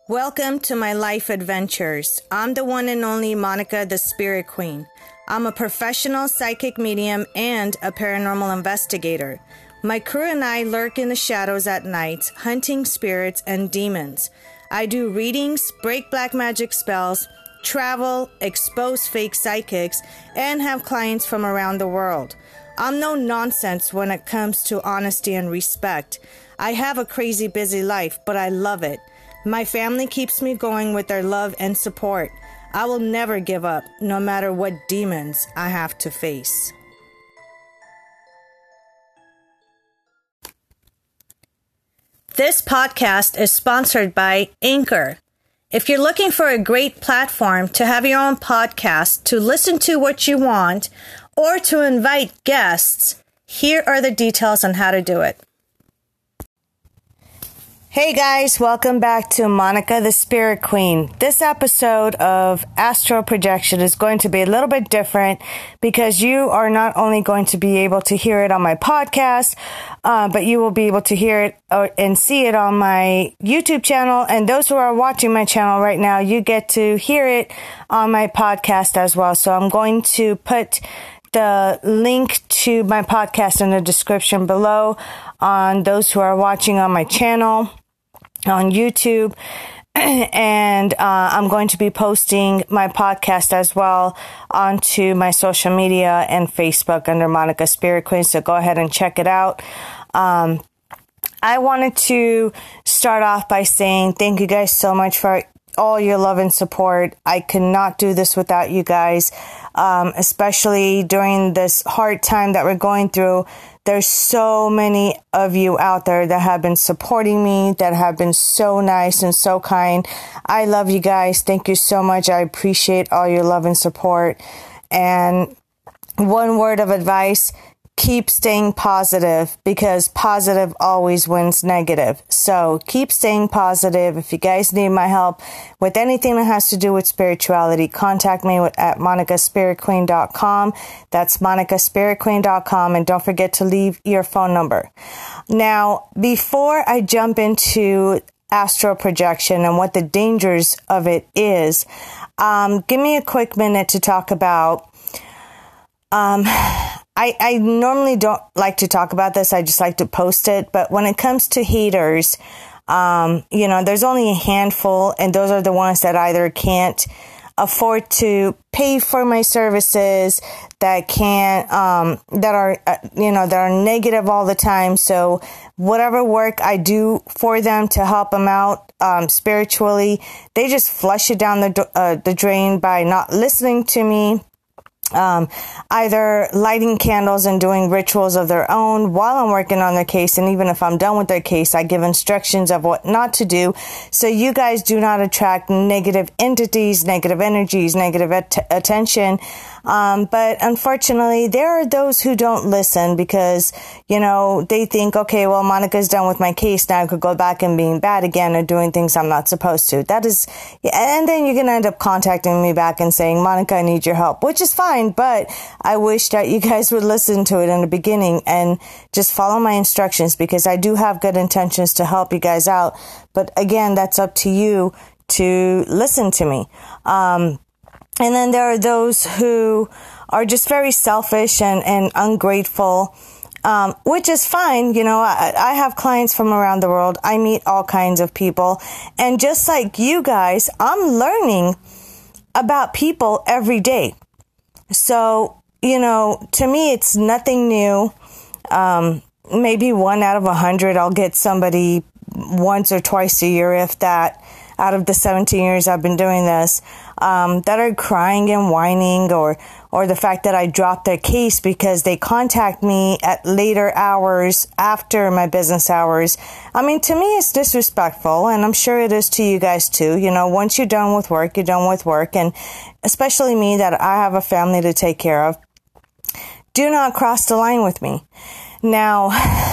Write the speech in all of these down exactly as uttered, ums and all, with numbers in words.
Welcome to my life adventures. I'm the one and only Monica, the Spirit Queen. I'm a professional psychic medium and a paranormal investigator. My crew and I lurk in the shadows at night, hunting spirits and demons. I do readings, break black magic spells, travel, expose fake psychics, and have clients from around the world. I'm no nonsense when it comes to honesty and respect. I have a crazy busy life, but I love it. My family keeps me going with their love and support. I will never give up, no matter what demons I have to face. This podcast is sponsored by Anchor. If you're looking for a great platform to have your own podcast, to listen to what you want, or to invite guests, here are the details on how to do it. Hey guys, welcome back to Monica the Spirit Queen. This episode of Astral Projection is going to be a little bit different because you are not only going to be able to hear it on my podcast, uh, but you will be able to hear it uh, and see it on my YouTube channel. And those who are watching my channel right now, you get to hear it on my podcast as well. So I'm going to put the link to my podcast in the description below on those who are watching on my channel on YouTube. And uh, I'm going to be posting my podcast as well onto my social media and Facebook under Monica Spirit Queen. So go ahead and check it out. Um, I wanted to start off by saying thank you guys so much for all your love and support. I could not do this without you guys, um, especially during this hard time that we're going through. There's so many of you out there that have been supporting me, that have been so nice and so kind. I love you guys. Thank you so much. I appreciate all your love and support. And one word of advice, keep staying positive because positive always wins negative. So keep staying positive. If you guys need my help with anything that has to do with spirituality, contact me at monica spirit queen dot com. That's monica spirit queen dot com. And don't forget to leave your phone number. Now, before I jump into astral projection and what the dangers of it is, um, give me a quick minute to talk about um I, I normally don't like to talk about this. I just like to post it. But when it comes to haters, um, you know, there's only a handful, and those are the ones that either can't afford to pay for my services, that can't, um, that are, uh, you know, that are negative all the time. So whatever work I do for them to help them out, um, spiritually, they just flush it down the, uh, the drain by not listening to me. Um, either lighting candles and doing rituals of their own while I'm working on their case. And even if I'm done with their case, I give instructions of what not to do. So you guys do not attract negative entities, negative energies, negative at- attention. Um, but unfortunately, there are those who don't listen because, you know, they think, okay, well, Monica's done with my case. Now I could go back and being bad again or doing things I'm not supposed to. That is, and then you're going to end up contacting me back and saying, Monica, I need your help, which is fine. But I wish that you guys would listen to it in the beginning and just follow my instructions because I do have good intentions to help you guys out. But again, that's up to you to listen to me. Um, And then there are those who are just very selfish and, and ungrateful, um, which is fine. You know, I, I have clients from around the world. I meet all kinds of people. And just like you guys, I'm learning about people every day. So, you know, to me, it's nothing new. Um, maybe one out of a hundred, I'll get somebody once or twice a year, if that, out of the seventeen years I've been doing this, um, that are crying and whining, or, or the fact that I dropped their case because they contact me at later hours after my business hours. I mean, to me, it's disrespectful, and I'm sure it is to you guys too. You know, once you're done with work, you're done with work, and especially me that I have a family to take care of. Do not cross the line with me. Now,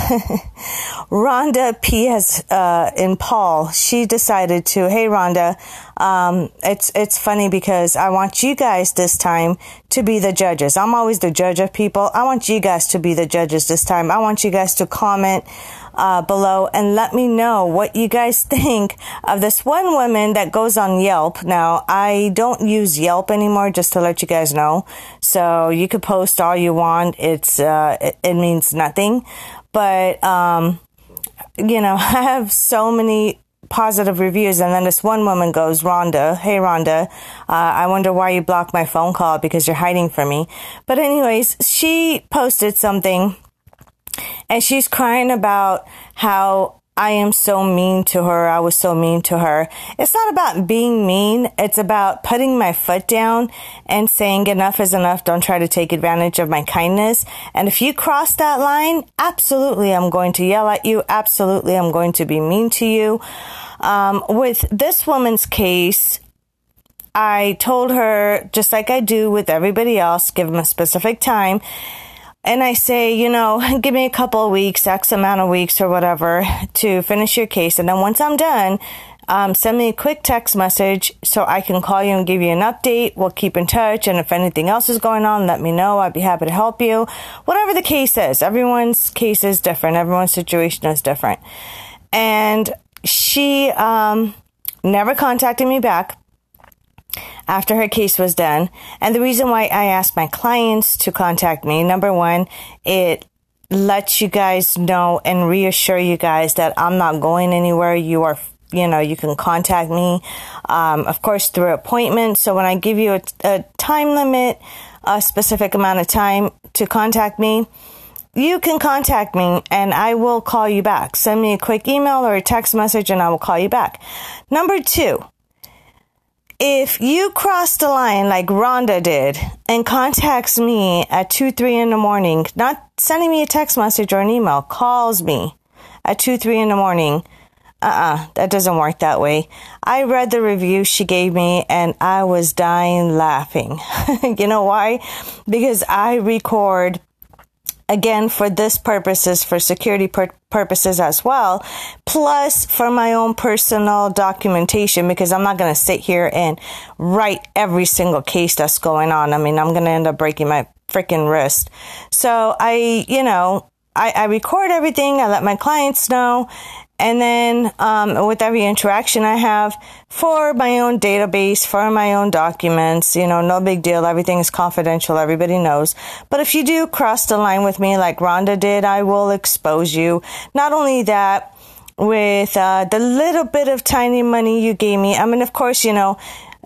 Rhonda P has, uh, in Paul, she decided to, hey, Rhonda, um, it's, it's funny because I want you guys this time to be the judges. I'm always the judge of people. I want you guys to be the judges this time. I want you guys to comment, uh, below and let me know what you guys think of this one woman that goes on Yelp. Now, I don't use Yelp anymore, just to let you guys know. So you could post all you want. It's, uh, it, it means nothing. But, um, you know, I have so many positive reviews, and then this one woman goes, Rhonda, hey Rhonda, uh, I wonder why you blocked my phone call, because you're hiding from me. But anyways, she posted something, and she's crying about how I am so mean to her. I was so mean to her. It's not about being mean. It's about putting my foot down and saying enough is enough. Don't try to take advantage of my kindness. And if you cross that line, absolutely, I'm going to yell at you. Absolutely, I'm going to be mean to you. Um, with this woman's case, I told her, just like I do with everybody else, give them a specific time. And I say, you know, give me a couple of weeks, X amount of weeks or whatever to finish your case. And then once I'm done, um, send me a quick text message so I can call you and give you an update. We'll keep in touch. And if anything else is going on, let me know. I'd be happy to help you. Whatever the case is, everyone's case is different. Everyone's situation is different. And she um, never contacted me back after her case was done. And the reason why I asked my clients to contact me, number one, it lets you guys know and reassure you guys that I'm not going anywhere. You are, you know, you can contact me, um, of course, through appointment. So when I give you a, a time limit, a specific amount of time to contact me, you can contact me and I will call you back. Send me a quick email or a text message and I will call you back. Number two, if you cross the line like Rhonda did and contacts me at two, three in the morning, not sending me a text message or an email, calls me at two, three in the morning, uh-uh, that doesn't work that way. I read the review she gave me and I was dying laughing. You know why? Because I record, again, for this purposes, for security pur- purposes as well, plus for my own personal documentation, because I'm not going to sit here and write every single case that's going on. I mean, I'm going to end up breaking my freaking wrist. So I, you know, I, I record everything. I let my clients know. And then um, with every interaction I have for my own database, for my own documents, you know, no big deal. Everything is confidential. Everybody knows. But if you do cross the line with me like Rhonda did, I will expose you. Not only that, with uh, the little bit of tiny money you gave me. I mean, of course, you know,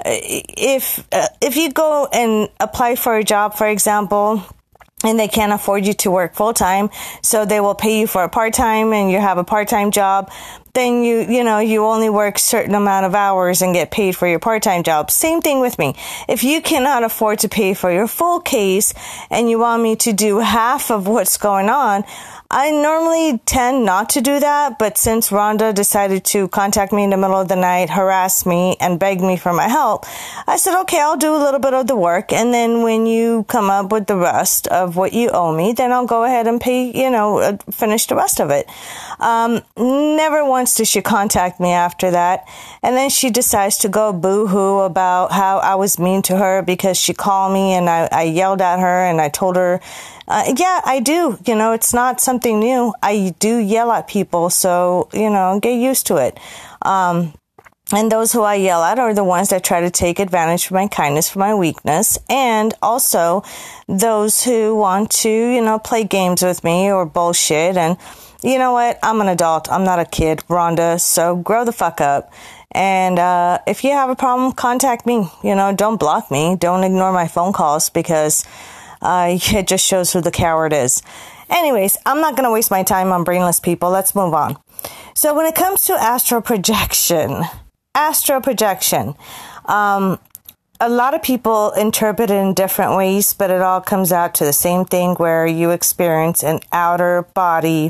if uh, if you go and apply for a job, for example, and they can't afford you to work full time, so they will pay you for a part time, and you have a part time job. Then you, you know, you only work certain amount of hours and get paid for your part time job. Same thing with me. If you cannot afford to pay for your full case and you want me to do half of what's going on, I normally tend not to do that, but since Rhonda decided to contact me in the middle of the night, harass me, and beg me for my help, I said, okay, I'll do a little bit of the work, and then when you come up with the rest of what you owe me, then I'll go ahead and pay, you know, uh, finish the rest of it. Um, never once did she contact me after that, and then she decides to go boo-hoo about how I was mean to her because she called me and I, I yelled at her and I told her, Uh, yeah, I do. You know, it's not something new. I do yell at people, so, you know, get used to it. Um, and those who I yell at are the ones that try to take advantage of my kindness for my weakness, and also those who want to, you know, play games with me or bullshit. And you know what? I'm an adult. I'm not a kid, Rhonda, so grow the fuck up. And uh, if you have a problem, contact me. You know, don't block me. Don't ignore my phone calls, because Uh, it just shows who the coward is. Anyways, I'm not going to waste my time on brainless people. Let's move on. So when it comes to astral projection, astral projection, um, a lot of people interpret it in different ways, but it all comes out to the same thing, where you experience an outer body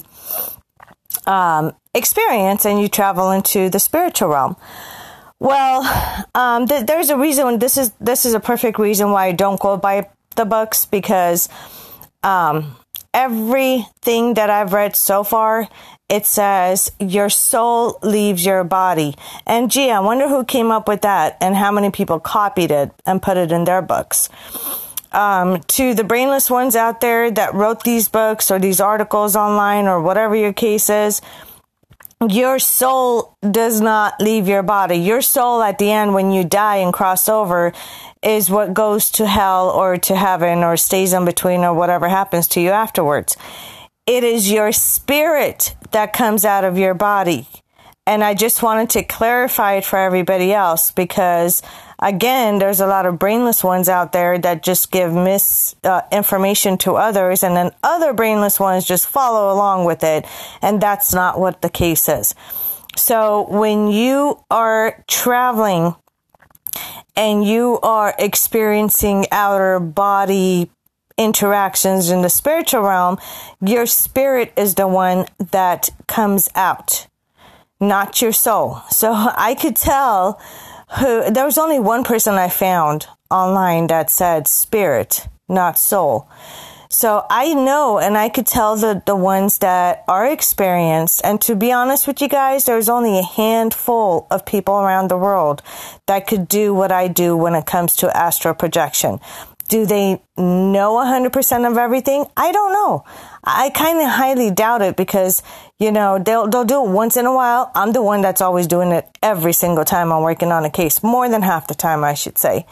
um, experience and you travel into the spiritual realm. Well, um, th- there's a reason. This is this is a perfect reason why I don't go by the books, because um, everything that I've read so far, it says your soul leaves your body. And gee, I wonder who came up with that and how many people copied it and put it in their books. Um, to the brainless ones out there that wrote these books or these articles online or whatever your case is, your soul does not leave your body. Your soul at the end, when you die and cross over, is what goes to hell or to heaven or stays in between or whatever happens to you afterwards. It is your spirit that comes out of your body. And I just wanted to clarify it for everybody else because, again, there's a lot of brainless ones out there that just give misinformation uh, to others, and then other brainless ones just follow along with it, and that's not what the case is. So when you are traveling and you are experiencing outer body interactions in the spiritual realm, your spirit is the one that comes out, not your soul. So I could tell who, there was only one person I found online that said spirit, not soul. So I know, and I could tell the, the ones that are experienced. And to be honest with you guys, there's only a handful of people around the world that could do what I do when it comes to astral projection. Do they know one hundred percent of everything? I don't know. I kind of highly doubt it because, you know, they'll, they'll do it once in a while. I'm the one that's always doing it every single time I'm working on a case, more than half the time, I should say.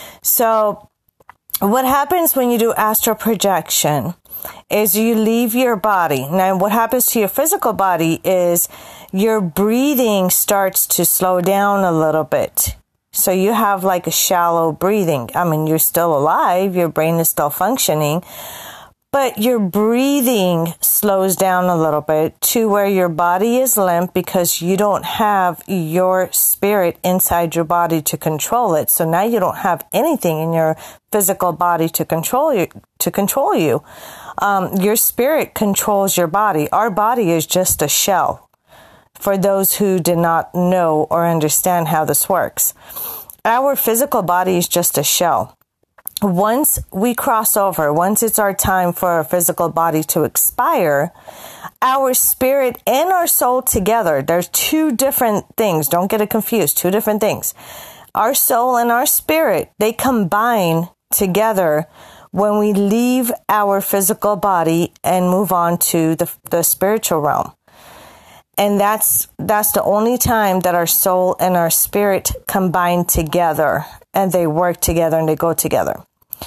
So what happens when you do astral projection is you leave your body. Now, what happens to your physical body is your breathing starts to slow down a little bit. So you have like a shallow breathing. I mean, you're still alive. Your brain is still functioning, but your breathing slows down a little bit to where your body is limp because you don't have your spirit inside your body to control it. So now you don't have anything in your physical body to control you, to control you. Um, your spirit controls your body. Our body is just a shell. For those who did not know or understand how this works, our physical body is just a shell. Once we cross over, once it's our time for our physical body to expire, our spirit and our soul together, there's two different things. Don't get it confused. Two different things. Our soul and our spirit, they combine together when we leave our physical body and move on to the, the spiritual realm. And that's that's the only time that our soul and our spirit combine together and they work together and they go together.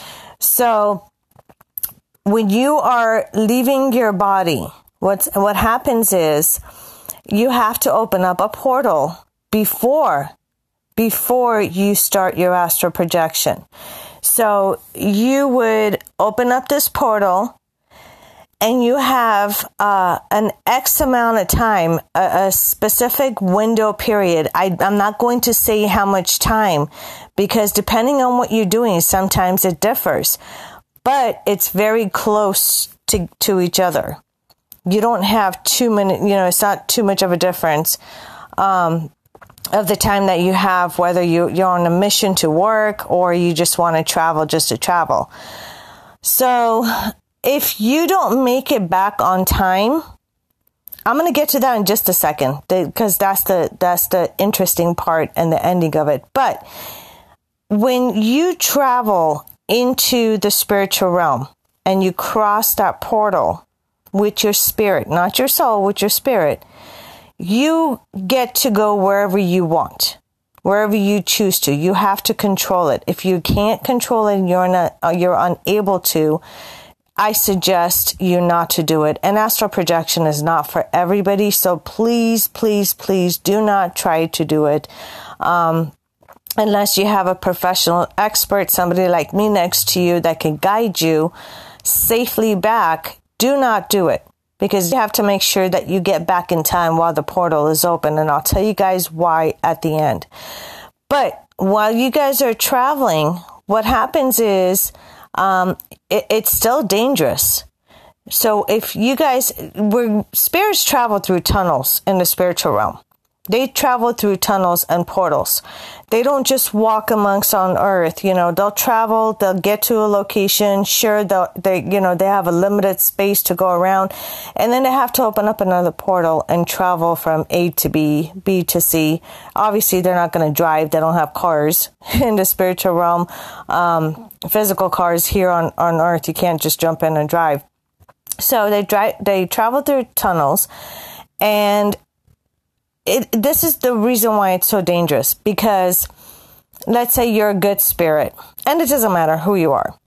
So when you are leaving your body, what's, what happens is you have to open up a portal before, before you start your astral projection. So you would open up this portal and you have uh, an X amount of time, a, a specific window period. I, I'm not going to say how much time because depending on what you're doing, sometimes it differs. But it's very close to, to each other. You don't have too many, you know, it's not too much of a difference um, of the time that you have, whether you, you're on a mission to work or you just want to travel just to travel. So if you don't make it back on time, I'm going to get to that in just a second because that's the that's the interesting part and the ending of it. But when you travel into the spiritual realm and you cross that portal with your spirit, not your soul, with your spirit, you get to go wherever you want, wherever you choose to. You have to control it. If you can't control it and you're not, you're unable to, I suggest you not to do it. And astral projection is not for everybody. So please, please, please do not try to do it. Um, unless you have a professional expert, somebody like me next to you that can guide you safely back, do not do it. Because you have to make sure that you get back in time while the portal is open. And I'll tell you guys why at the end. But while you guys are traveling, what happens is, Um, it, it's still dangerous. So if you guys, we're, spirits travel through tunnels in the spiritual realm. They travel through tunnels and portals. They don't just walk amongst on earth. You know, they'll travel, they'll get to a location. Sure, they'll, they, you know, they have a limited space to go around, and then they have to open up another portal and travel from A to B, B to C. Obviously, they're not going to drive. They don't have cars in the spiritual realm. Um, physical cars here on, on earth, you can't just jump in and drive. So they drive, they travel through tunnels, and It, this is the reason why it's so dangerous, because let's say you're a good spirit, and it doesn't matter who you are.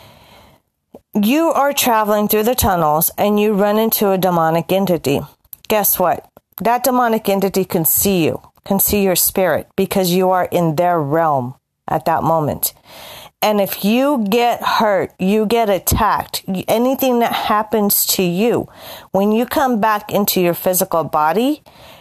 You are traveling through the tunnels and you run into a demonic entity. Guess what? That demonic entity can see you, can see your spirit, because you are in their realm at that moment. And if you get hurt, you get attacked, anything that happens to you, when you come back into your physical body,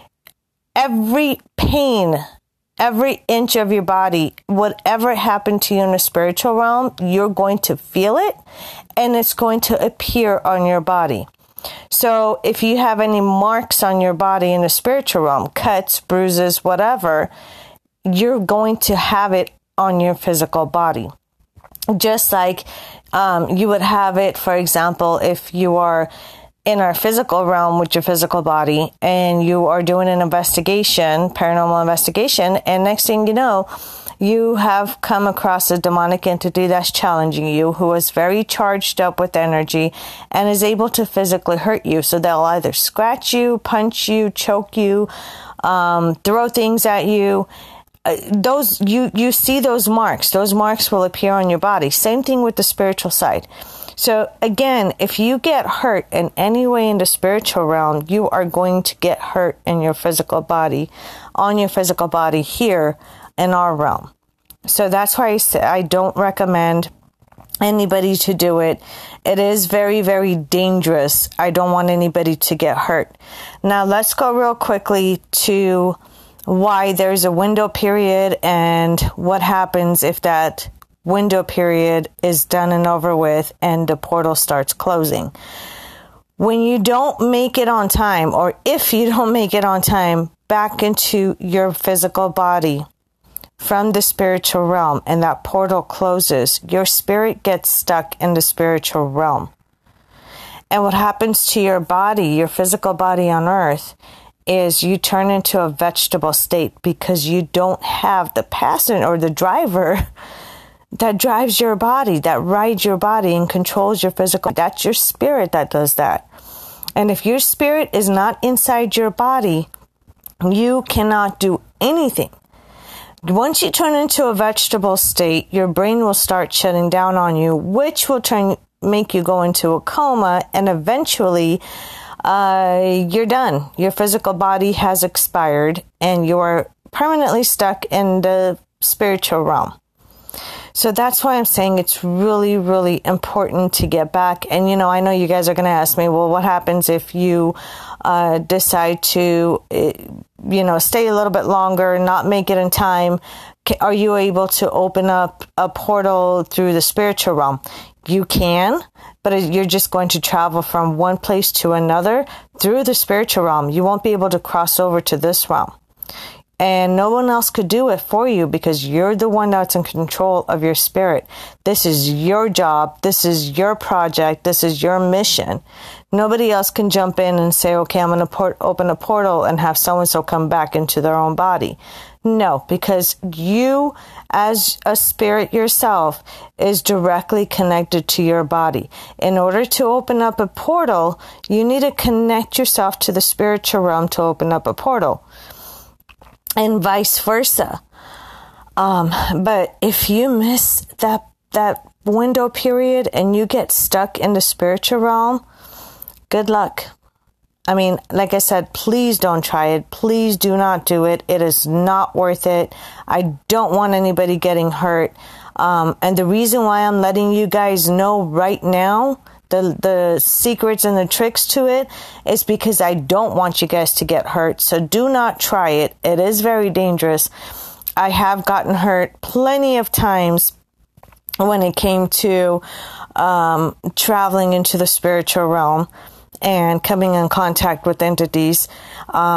every pain, every inch of your body, whatever happened to you in the spiritual realm, you're going to feel it, and it's going to appear on your body. So if you have any marks on your body in the spiritual realm, cuts, bruises, whatever, you're going to have it on your physical body. Just like um, you would have it, for example, if you are in our physical realm with your physical body and you are doing an investigation, paranormal investigation, and next thing you know, you have come across a demonic entity that's challenging you, who is very charged up with energy and is able to physically hurt you. So they'll either scratch you, punch you, choke you, um, throw things at you. Uh, those, you, you see those marks. Those marks will appear on your body. Same thing with the spiritual side. So again, if you get hurt in any way in the spiritual realm, you are going to get hurt in your physical body, on your physical body here in our realm. So that's why I say I don't recommend anybody to do it. It is very, very dangerous. I don't want anybody to get hurt. Now let's go real quickly to why there's a window period and what happens if that window period is done and over with and the portal starts closing. When you don't make it on time, or if you don't make it on time back into your physical body from the spiritual realm, and that portal closes, your spirit gets stuck in the spiritual realm. And what happens to your body, your physical body on earth, is you turn into a vegetable state, because you don't have the passenger or the driver that drives your body, that rides your body and controls your physical. That's your spirit that does that. And if your spirit is not inside your body, you cannot do anything. Once you turn into a vegetable state, your brain will start shutting down on you, which will turn make you go into a coma, and eventually uh, you're done. Your physical body has expired and you're permanently stuck in the spiritual realm. So that's why I'm saying it's really, really important to get back. And, you know, I know you guys are going to ask me, well, what happens if you uh, decide to, you know, stay a little bit longer, not make it in time? Are you able to open up a portal through the spiritual realm? You can, but you're just going to travel from one place to another through the spiritual realm. You won't be able to cross over to this realm. And no one else could do it for you, because you're the one that's in control of your spirit. This is your job. This is your project. This is your mission. Nobody else can jump in and say, okay, I'm going to port- open a portal and have so-and-so come back into their own body. No, because you as a spirit yourself is directly connected to your body. In order to open up a portal, you need to connect yourself to the spiritual realm to open up a portal. And vice versa. Um, but if you miss that that window period and you get stuck in the spiritual realm, good luck. I mean, like I said, please don't try it. Please do not do it. It is not worth it. I don't want anybody getting hurt. Um, and the reason why I'm letting you guys know right now the the secrets and the tricks to it is because I don't want you guys to get hurt. So do not try it. It is very dangerous. I have gotten hurt plenty of times when it came to um, traveling into the spiritual realm and coming in contact with entities. Um,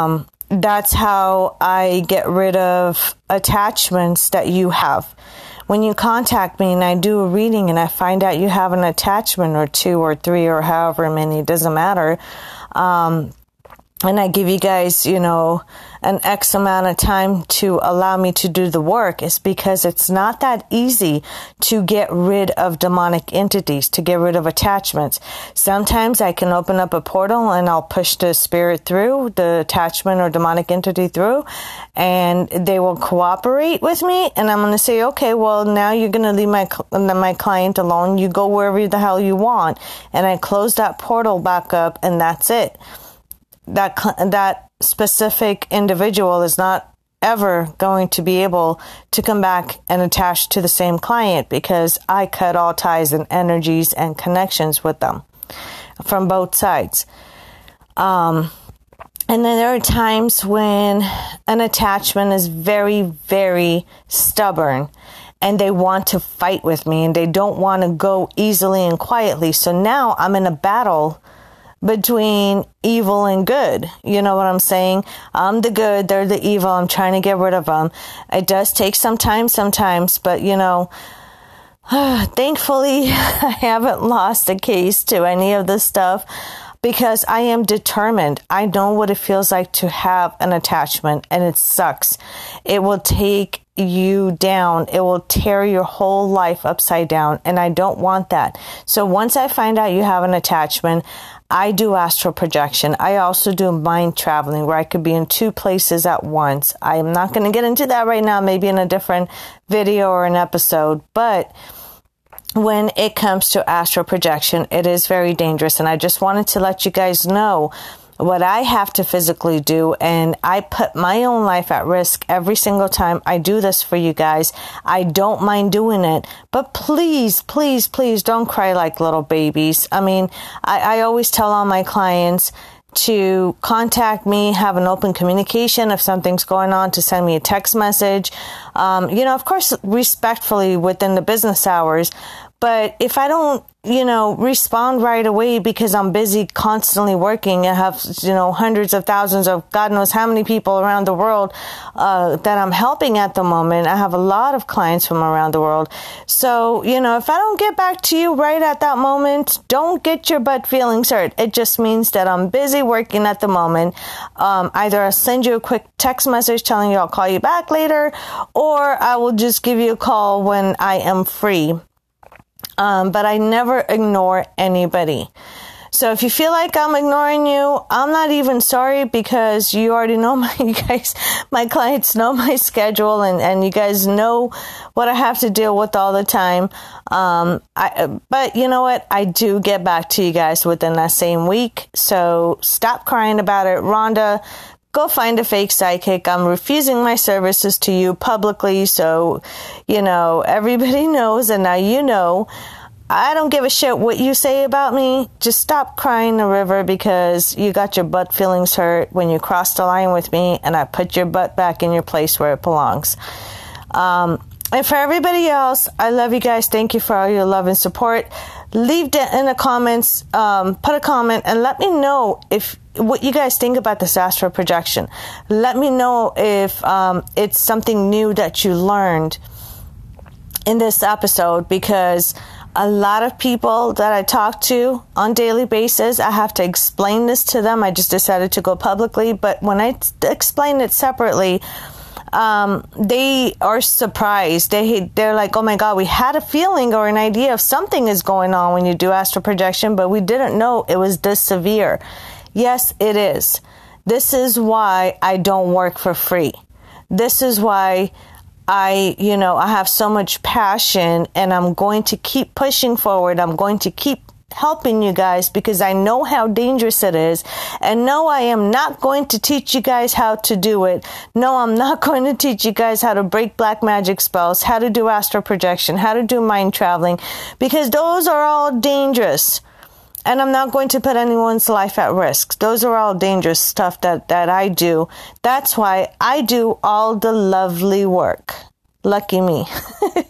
that's how I get rid of attachments that you have. When you contact me and I do a reading and I find out you have an attachment or two or three or however many, it doesn't matter. Um, and I give you guys, you know, an X amount of time to allow me to do the work, is because it's not that easy to get rid of demonic entities, to get rid of attachments. Sometimes I can open up a portal and I'll push the spirit through, the attachment or demonic entity through, and they will cooperate with me. And I'm going to say, okay, well, now you're going to leave my, my client alone. You go wherever the hell you want. And I close that portal back up, and that's it. That, that specific individual is not ever going to be able to come back and attach to the same client, because I cut all ties and energies and connections with them from both sides. Um, and then there are times when an attachment is very, very stubborn and they want to fight with me and they don't want to go easily and quietly. So now I'm in a battle between evil and good. You know what I'm saying? I'm the good, they're the evil. I'm trying to get rid of them. It does take some time sometimes, but you know, thankfully I haven't lost a case to any of this stuff, because I am determined. I know what it feels like to have an attachment, and it sucks. It will take you down. It will tear your whole life upside down, and I don't want that. So once I find out you have an attachment, I do astral projection. I also do mind traveling, where I could be in two places at once. I'm not going to get into that right now, maybe in a different video or an episode, but when it comes to astral projection, it is very dangerous. And I just wanted to let you guys know what I have to physically do, and I put my own life at risk every single time I do this for you guys. I don't mind doing it, but please, please, please don't cry like little babies. I mean, I, I always tell all my clients to contact me, have an open communication if something's going on, to send me a text message. Um, you know, of course, respectfully within the business hours. But if I don't, you know, respond right away because I'm busy constantly working, I have, you know, hundreds of thousands of God knows how many people around the world uh, that I'm helping at the moment. I have a lot of clients from around the world. So, you know, if I don't get back to you right at that moment, don't get your butt feelings hurt. It just means that I'm busy working at the moment. Um, either I'll send you a quick text message telling you I'll call you back later, or I will just give you a call when I am free. Um, but I never ignore anybody. So if you feel like I'm ignoring you, I'm not even sorry, because you already know my, you guys, my clients know my schedule, and, and you guys know what I have to deal with all the time. Um, I, but you know what? I do get back to you guys within that same week. So stop crying about it. Rhonda, go find a fake psychic. I'm refusing my services to you publicly, so, you know, everybody knows, and now you know. I don't give a shit what you say about me. Just stop crying the river, because you got your butt feelings hurt when you crossed the line with me, and I put your butt back in your place where it belongs. Um, and for everybody else, I love you guys. Thank you for all your love and support. Leave it in the comments, um, put a comment, and let me know if what you guys think about this astral projection. Let me know if um, it's something new that you learned in this episode, because a lot of people that I talk to on a daily basis, I have to explain this to them. I just decided to go publicly, but when I t- explain it separately, um, they are surprised. They, they're like, oh my God, we had a feeling or an idea of something is going on when you do astral projection, but we didn't know it was this severe. Yes, it is. This is why I don't work for free. This is why I, you know, I have so much passion, and I'm going to keep pushing forward. I'm going to keep helping you guys, because I know how dangerous it is. And no, I am not going to teach you guys how to do it. No, I'm not going to teach you guys how to break black magic spells, how to do astral projection, how to do mind traveling, because those are all dangerous. And I'm not going to put anyone's life at risk. Those are all dangerous stuff that, that I do. That's why I do all the lovely work. Lucky me.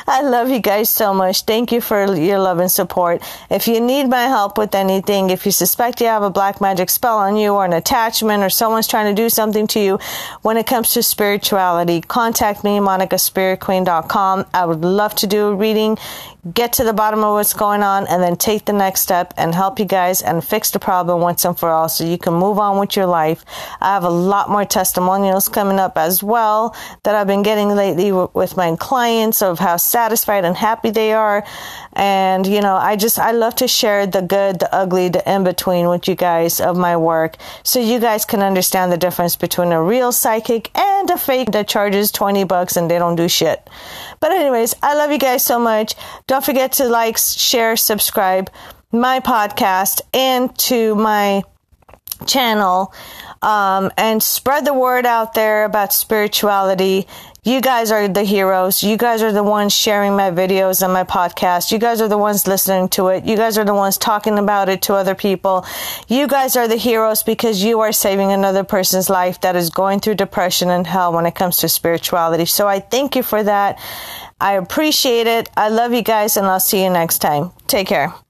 I love you guys so much. Thank you for your love and support. If you need my help with anything, if you suspect you have a black magic spell on you or an attachment or someone's trying to do something to you when it comes to spirituality, contact me, monica spirit queen dot com. I would love to do a reading, get to the bottom of what's going on, and then take the next step and help you guys and fix the problem once and for all so you can move on with your life. I have a lot more testimonials coming up as well that I've been getting lately w- with my clients of how satisfied and happy they are. And, you know, I just, I love to share the good, the ugly, the in-between with you guys of my work so you guys can understand the difference between a real psychic and a fake that charges twenty bucks and they don't do shit. But anyways, I love you guys so much. Don't forget to like, share, subscribe my podcast and to my channel, um, and spread the word out there about spirituality. You guys are the heroes. You guys are the ones sharing my videos and my podcast. You guys are the ones listening to it. You guys are the ones talking about it to other people. You guys are the heroes because you are saving another person's life that is going through depression and hell when it comes to spirituality. So I thank you for that. I appreciate it. I love you guys, and I'll see you next time. Take care.